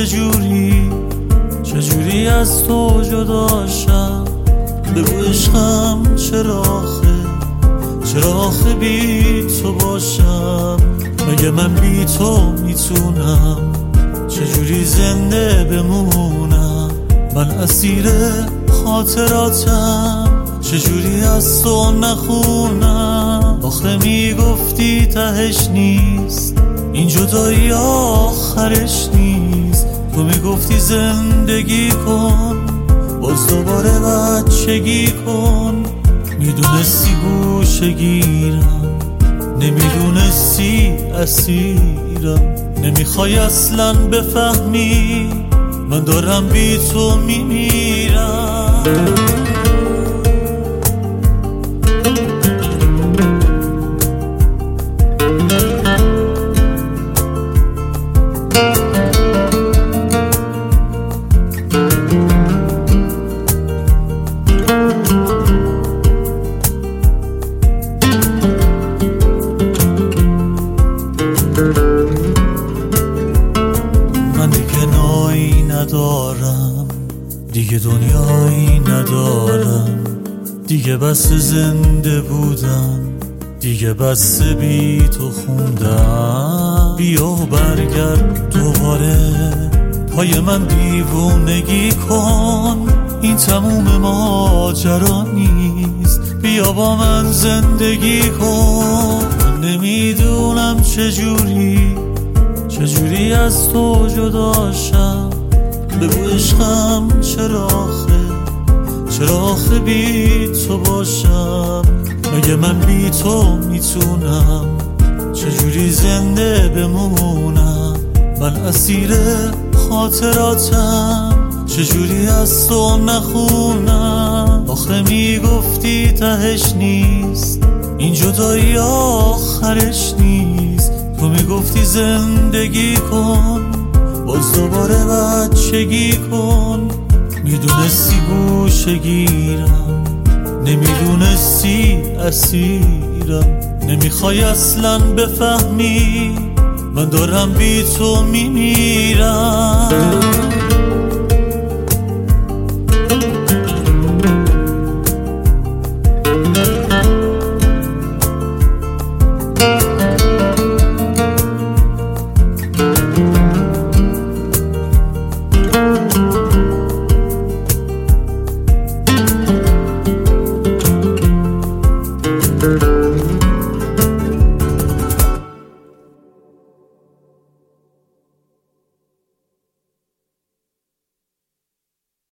چجوری از تو جدا شم. بگو عشقم چراخه بی تو باشم. مگه من بی تو میتونم چجوری زنده بمونم؟ من اسیر خاطراتم، چجوری از تو نخونم؟ آخه میگفتی تهش نیست، این جدایی آخرش نیست. تو میگفتی زندگی کن، باز دوباره بچگی کن. میدونستی گوشه گیرم، نمیدونستی اسیرم. نمیخوای اصلا بفهمی من دارم بی تو میمیرم. من دیگه نایی ندارم، دیگه دنیایی ندارم. دیگه بس زنده بودم، دیگه بس بی تو خوندم. بیا و برگرد دوباره، پای من دیوونگی کن. این تموم ماجرا نیست، بیا با من زندگی کن. من نمیدونم چجوری از تو جدا شم. بگو عشقم چراخه بی تو باشم. مگه من بی تو میتونم چجوری زنده بمونم؟ من اسیر خاطراتم، چجوری از تو نخونم؟ آخه میگفتی تهش نیست، این جدایی آخرش نیست. تو میگفتی زندگی کن، باز دوباره بچگی کن. میدونستی گوشه گیرم، نمیدونستی اسیرم. نمیخوای اصلا بفهمی من دارم بی تو میمیرم. Thank you.